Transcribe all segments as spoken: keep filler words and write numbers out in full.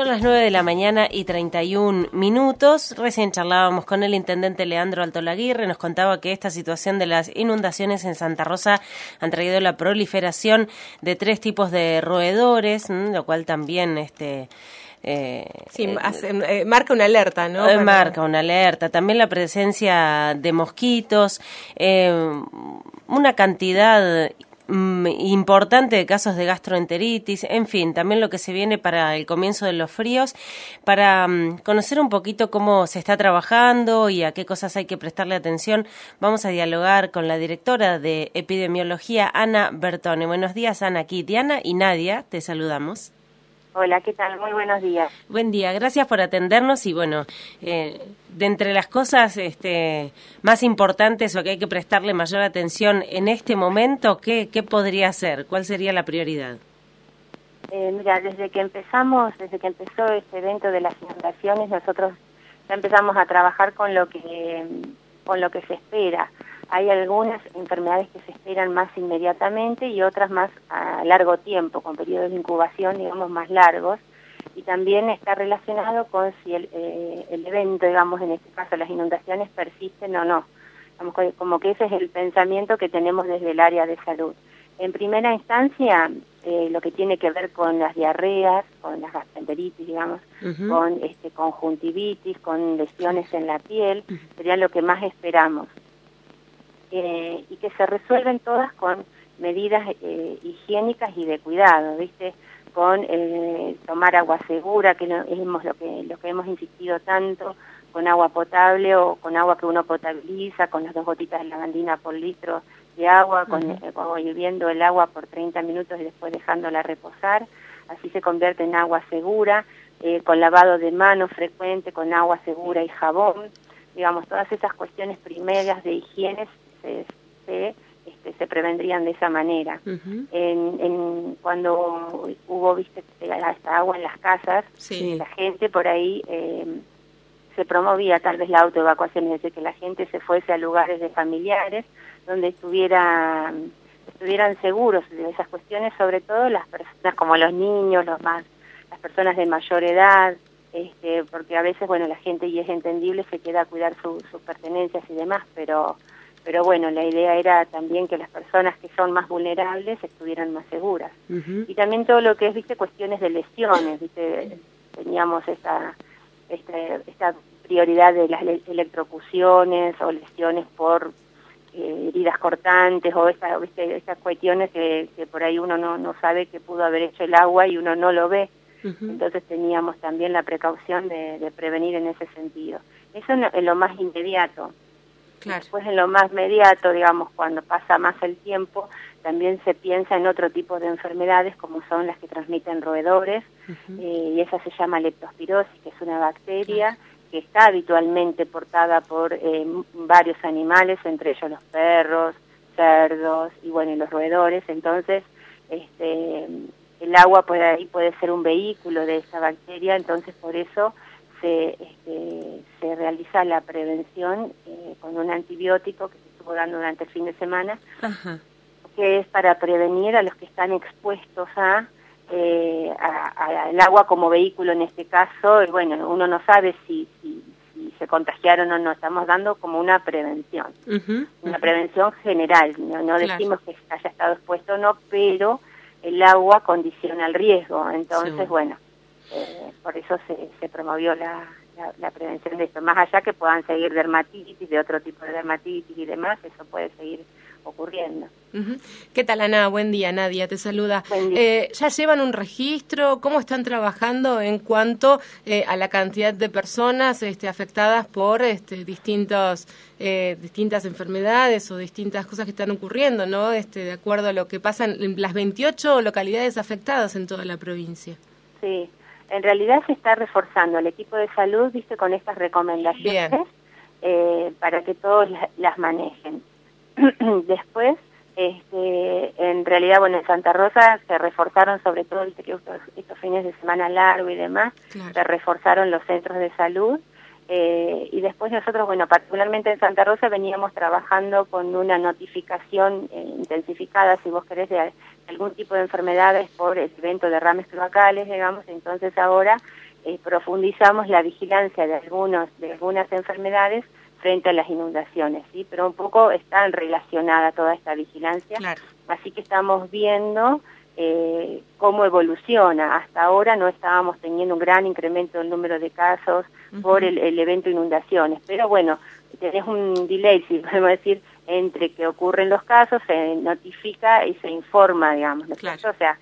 Son las nueve de la mañana y treinta y un minutos. Recién charlábamos con el intendente Leandro Altolaguirre. Nos contaba que esta situación de las inundaciones en Santa Rosa han traído la proliferación de tres tipos de roedores, ¿m? Lo cual también... este Eh, sí, eh, hace, eh, marca una alerta, ¿no? Eh, marca una alerta. También la presencia de mosquitos, eh, una cantidad mm, importante de casos de gastroenteritis, en fin, también lo que se viene para el comienzo de los fríos, para mm, conocer un poquito cómo se está trabajando y a qué cosas hay que prestarle atención. Vamos a dialogar con la directora de epidemiología, Ana Bertone. Buenos días, Ana. Aquí Diana y Nadia, te saludamos. Hola, ¿qué tal? Muy buenos días. Buen día, gracias por atendernos y bueno, eh, de entre las cosas este, más importantes o que hay que prestarle mayor atención en este momento, ¿qué, qué podría ser? ¿Cuál sería la prioridad? Eh, mira, desde que empezamos, desde que empezó este evento de las inundaciones, nosotros ya empezamos a trabajar con lo que, con lo que se espera. Hay algunas enfermedades que se esperan más inmediatamente y otras más a largo tiempo, con periodos de incubación, digamos, más largos. Y también está relacionado con si el, eh, el evento, digamos, en este caso las inundaciones, persisten o no. Como que, como que ese es el pensamiento que tenemos desde el área de salud. En primera instancia, eh, lo que tiene que ver con las diarreas, con las gastroenteritis, digamos, uh-huh. con este, conjuntivitis, con lesiones en la piel, sería lo que más esperamos. Eh, y que se resuelven todas con medidas eh, higiénicas y de cuidado, ¿viste? Con eh, tomar agua segura, que no, es lo que lo que hemos insistido tanto, con agua potable o con agua que uno potabiliza, con las dos gotitas de lavandina por litro de agua, con, uh-huh. eh, con hirviendo el agua por treinta minutos y después dejándola reposar, así se convierte en agua segura, eh, con lavado de manos frecuente, con agua segura y jabón, digamos, todas esas cuestiones primarias de higiene se, se, este, se prevendrían de esa manera. Uh-huh. en, en, cuando hubo, viste, esta agua en las casas, sí. la gente por ahí eh, se promovía tal vez la autoevacuación, es decir, que la gente se fuese a lugares de familiares donde estuviera, estuvieran seguros de esas cuestiones, sobre todo las personas como los niños, los más, las personas de mayor edad, este, porque a veces, bueno, la gente, y es entendible, se queda a cuidar su, sus pertenencias y demás, pero pero bueno, la idea era también que las personas que son más vulnerables estuvieran más seguras. Uh-huh. Y también todo lo que es, viste, cuestiones de lesiones, viste, teníamos esta, esta, esta prioridad de las electrocuciones o lesiones por eh, heridas cortantes o esta, viste, estas cuestiones que, que por ahí uno no, no sabe que pudo haber hecho el agua y uno no lo ve. Uh-huh. Entonces teníamos también la precaución de, de prevenir en ese sentido. Eso es lo más inmediato. Claro. Después en lo más inmediato, digamos, cuando pasa más el tiempo, también se piensa en otro tipo de enfermedades como son las que transmiten roedores, uh-huh. eh, y esa se llama leptospirosis, que es una bacteria claro. que está habitualmente portada por eh, varios animales, entre ellos los perros, cerdos y bueno, y los roedores. Entonces, este, el agua por ahí puede ser un vehículo de esa bacteria, entonces por eso se, este, se realiza la prevención eh, con un antibiótico que se estuvo dando durante el fin de semana, Ajá. que es para prevenir a los que están expuestos a, eh, a, a al agua como vehículo en este caso. Y bueno, uno no sabe si, si, si se contagiaron o no, estamos dando como una prevención, uh-huh. una uh-huh. prevención general, no, no claro. decimos que haya estado expuesto o no, pero el agua condiciona el riesgo, entonces sí. bueno, Eh, por eso se, se promovió la, la, la prevención de esto. Más allá que puedan seguir dermatitis, de otro tipo de dermatitis y demás, eso puede seguir ocurriendo. Uh-huh. ¿Qué tal, Ana? Buen día, Nadia, te saluda. Eh, ¿Ya llevan un registro? ¿Cómo están trabajando en cuanto eh, a la cantidad de personas este, afectadas por este, distintos, eh, distintas enfermedades o distintas cosas que están ocurriendo, ¿no? Este, de acuerdo a lo que pasa en las veintiocho localidades afectadas en toda la provincia? Sí. En realidad se está reforzando el equipo de salud, viste, con estas recomendaciones eh, para que todos las, las manejen. Después, este, en realidad, bueno, en Santa Rosa se reforzaron, sobre todo estos, estos fines de semana largo y demás, claro. se reforzaron los centros de salud. Eh, y después nosotros, bueno, particularmente en Santa Rosa veníamos trabajando con una notificación eh, intensificada, si vos querés, de algún tipo de enfermedades por el evento de derrames cloacales, digamos. Entonces ahora eh, profundizamos la vigilancia de algunos de algunas enfermedades frente a las inundaciones, ¿sí? Pero un poco está relacionada toda esta vigilancia, claro. Así que estamos viendo eh, cómo evoluciona. Hasta ahora no estábamos teniendo un gran incremento del número de casos uh-huh. por el, el evento inundaciones, pero bueno, tenés un delay, si podemos decir, entre que ocurren los casos, se notifica y se informa, digamos, ¿no? Claro. O sea,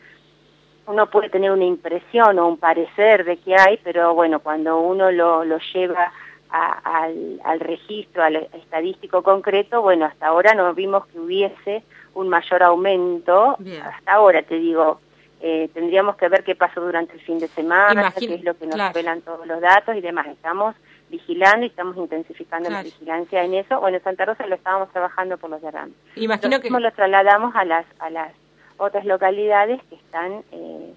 uno puede tener una impresión o un parecer de que hay, pero bueno, cuando uno lo, lo lleva a, al, al registro, al estadístico concreto, bueno, hasta ahora no vimos que hubiese un mayor aumento. Bien. Hasta ahora, te digo, eh, tendríamos que ver qué pasó durante el fin de semana, Imagín... qué es lo que nos revelan claro. todos los datos y demás. Estamos vigilando y estamos intensificando claro. la vigilancia en eso. Bueno, en Santa Rosa lo estábamos trabajando por los derrames. Imagino que lo trasladamos a las a las otras localidades que están eh,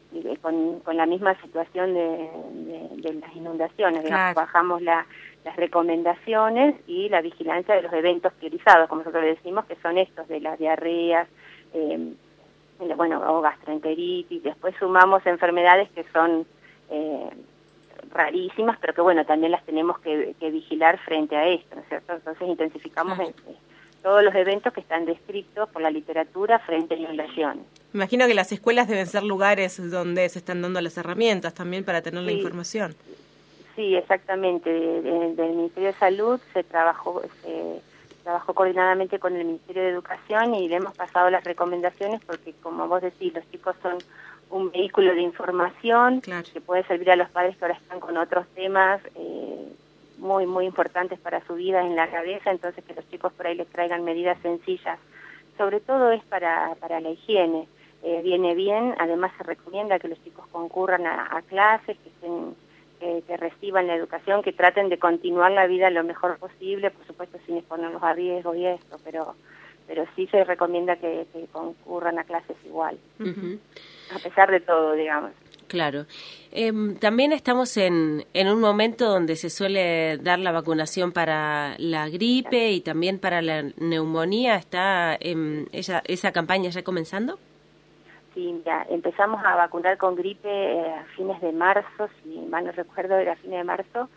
con, con la misma situación de, de, de las inundaciones. Claro. Bajamos la, las recomendaciones y la vigilancia de los eventos priorizados, como nosotros decimos, que son estos de las diarreas, eh, bueno, o gastroenteritis. Después sumamos enfermedades que son eh, rarísimas, pero que bueno, también las tenemos que, que vigilar frente a esto, ¿no es cierto? Entonces intensificamos claro. en, todos los eventos que están descritos por la literatura frente a inundaciones. Imagino que las escuelas deben ser lugares donde se están dando las herramientas también para tener sí, la información. Sí, exactamente. Del de, de Ministerio de Salud se trabajó, se trabajó coordinadamente con el Ministerio de Educación y le hemos pasado las recomendaciones porque, como vos decís, los chicos son un vehículo de información claro. que puede servir a los padres que ahora están con otros temas eh, muy, muy importantes para su vida en la cabeza, entonces que los chicos por ahí les traigan medidas sencillas. Sobre todo es para, para la higiene. Eh, viene bien, además se recomienda que los chicos concurran a, a clases, que, estén, que, que reciban la educación, que traten de continuar la vida lo mejor posible, por supuesto sin exponerlos a riesgo y esto, pero pero sí se recomienda que, que concurran a clases igual, uh-huh. a pesar de todo, digamos. Claro. Eh, también estamos en, en un momento donde se suele dar la vacunación para la gripe y también para la neumonía. ¿Está eh, ella, esa campaña ya comenzando? Sí, ya empezamos a vacunar con gripe eh, a fines de marzo, si mal no recuerdo, era a fines de marzo,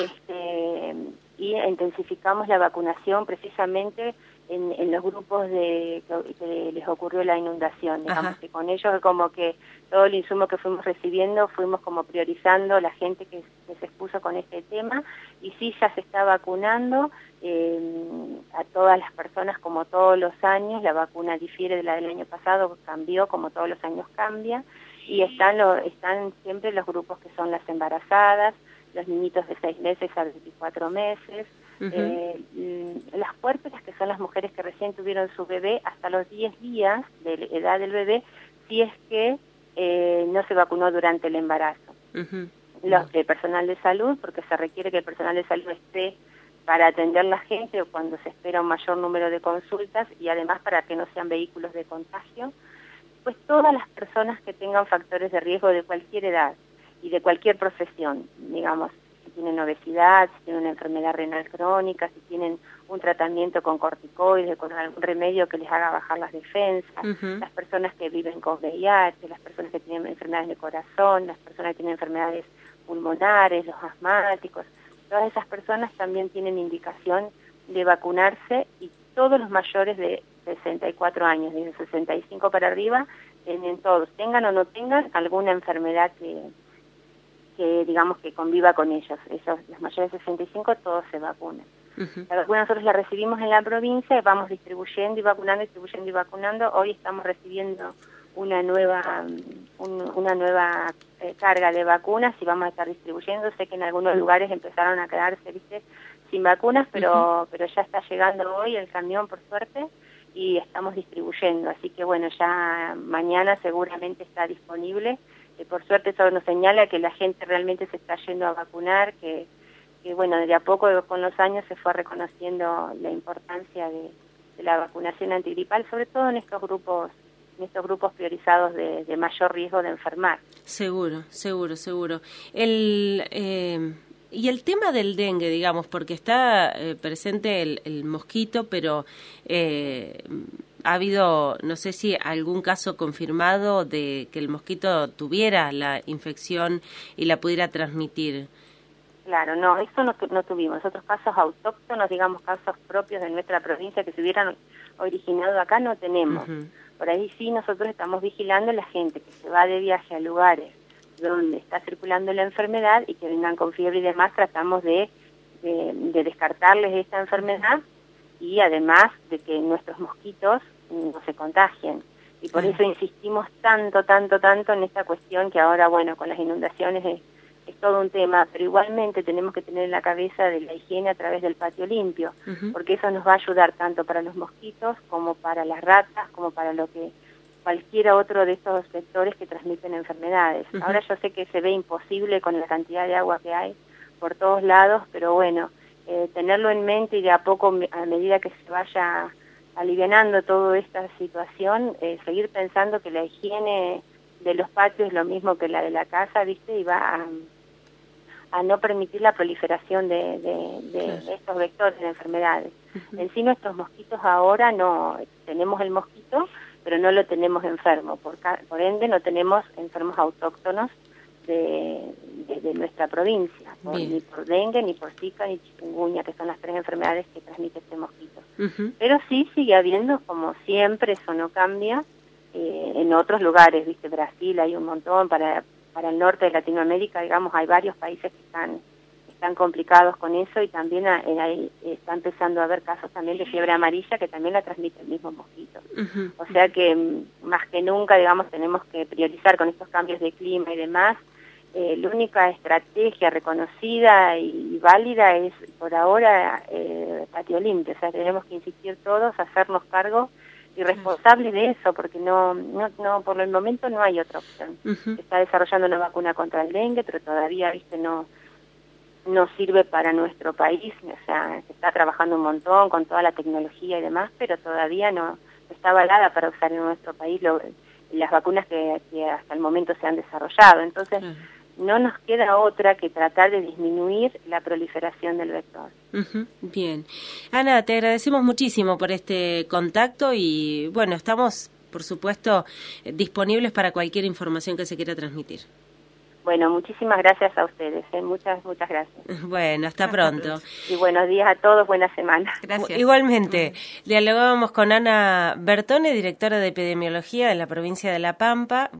este, y intensificamos la vacunación precisamente en, en los grupos de que, que les ocurrió la inundación, digamos. Ajá. Que con ellos como que todo el insumo que fuimos recibiendo fuimos como priorizando la gente que, que se expuso con este tema, y sí ya se está vacunando eh, a todas las personas como todos los años. La vacuna difiere de la del año pasado, cambió como todos los años cambia, y están, lo, están siempre los grupos que son las embarazadas, los niñitos de seis meses a veinticuatro meses, uh-huh. eh, las puérperas, que son las mujeres que recién tuvieron su bebé, hasta los diez días de edad del bebé, si es que eh, no se vacunó durante el embarazo. Uh-huh. Los de personal de salud, porque se requiere que el personal de salud esté para atender a la gente o cuando se espera un mayor número de consultas, y además para que no sean vehículos de contagio. Pues todas las personas que tengan factores de riesgo de cualquier edad y de cualquier profesión, digamos, si tienen obesidad, si tienen una enfermedad renal crónica, si tienen un tratamiento con corticoides, con algún remedio que les haga bajar las defensas, uh-huh. las personas que viven con V I H, las personas que tienen enfermedades de corazón, las personas que tienen enfermedades pulmonares, los asmáticos, todas esas personas también tienen indicación de vacunarse, y todos los mayores de sesenta y cuatro años, desde sesenta y cinco para arriba, tienen todos, tengan o no tengan alguna enfermedad que que digamos que conviva con ellos. Ellos, los mayores de sesenta y cinco, todos se vacunan. Uh-huh. La vacuna nosotros la recibimos en la provincia, vamos distribuyendo y vacunando, distribuyendo y vacunando. Hoy estamos recibiendo una nueva un, una nueva eh, carga de vacunas y vamos a estar distribuyendo. Sé que en algunos lugares empezaron a quedarse, ¿viste?, sin vacunas, pero uh-huh. pero ya está llegando hoy el camión, por suerte, y estamos distribuyendo. Así que bueno, ya mañana seguramente está disponible. Eh, por suerte eso nos señala que la gente realmente se está yendo a vacunar, que, que bueno, de a poco con los años se fue reconociendo la importancia de, de la vacunación antigripal, sobre todo en estos grupos en estos grupos priorizados de, de mayor riesgo de enfermar. Seguro, seguro, seguro. El eh, y el tema del dengue, digamos, porque está eh, presente el, el mosquito, pero eh, ha habido, no sé si algún caso confirmado de que el mosquito tuviera la infección y la pudiera transmitir. Claro, no, eso no, no tuvimos. Otros casos autóctonos, digamos, casos propios de nuestra provincia que se hubieran originado acá, no tenemos. Uh-huh. Por ahí sí nosotros estamos vigilando a la gente que se va de viaje a lugares donde está circulando la enfermedad y que vengan con fiebre y demás, tratamos de, de, de descartarles esta enfermedad y además de que nuestros mosquitos no se contagien. Y por uh-huh. eso insistimos tanto, tanto, tanto en esta cuestión que ahora, bueno, con las inundaciones es, es todo un tema, pero igualmente tenemos que tener en la cabeza de la higiene a través del patio limpio, uh-huh. porque eso nos va a ayudar tanto para los mosquitos como para las ratas, como para lo que cualquiera otro de estos vectores que transmiten enfermedades. Uh-huh. Ahora yo sé que se ve imposible con la cantidad de agua que hay por todos lados, pero bueno, eh, tenerlo en mente y de a poco, a medida que se vaya alivianando toda esta situación, eh, seguir pensando que la higiene de los patios es lo mismo que la de la casa, ¿viste? Y va a, a no permitir la proliferación de, de, de, claro. de estos vectores de enfermedades. Uh-huh. En sí nuestros mosquitos ahora no, tenemos el mosquito, pero no lo tenemos enfermo, por, por ende no tenemos enfermos autóctonos de, de, de nuestra provincia, por, ni por dengue, ni por zika, ni chikungunya, que son las tres enfermedades que transmite este mosquito. Uh-huh. Pero sí sigue habiendo, como siempre, eso no cambia, eh, en otros lugares, ¿viste? Brasil hay un montón, para, para el norte de Latinoamérica, digamos, hay varios países que están están complicados con eso y también eh, ahí está empezando a haber casos también de fiebre amarilla que también la transmite el mismo mosquito. Uh-huh. O sea que más que nunca, digamos, tenemos que priorizar con estos cambios de clima y demás. Eh, la única estrategia reconocida y, y válida es por ahora eh, patio limpio. O sea, tenemos que insistir todos, hacernos cargo y responsables de eso, porque no, no, no, por el momento no hay otra opción. Uh-huh. Se está desarrollando una vacuna contra el dengue, pero todavía, viste, no no sirve para nuestro país, o sea, se está trabajando un montón con toda la tecnología y demás, pero todavía no está avalada para usar en nuestro país lo, las vacunas que, que hasta el momento se han desarrollado. Entonces, uh-huh. no nos queda otra que tratar de disminuir la proliferación del vector. Uh-huh. Bien. Ana, te agradecemos muchísimo por este contacto y, bueno, estamos, por supuesto, disponibles para cualquier información que se quiera transmitir. Bueno, muchísimas gracias a ustedes, ¿eh? muchas, muchas gracias. Bueno, hasta pronto. Y buenos días a todos, buena semana. Gracias. Igualmente, dialogábamos con Ana Bertone, directora de epidemiología de la provincia de La Pampa.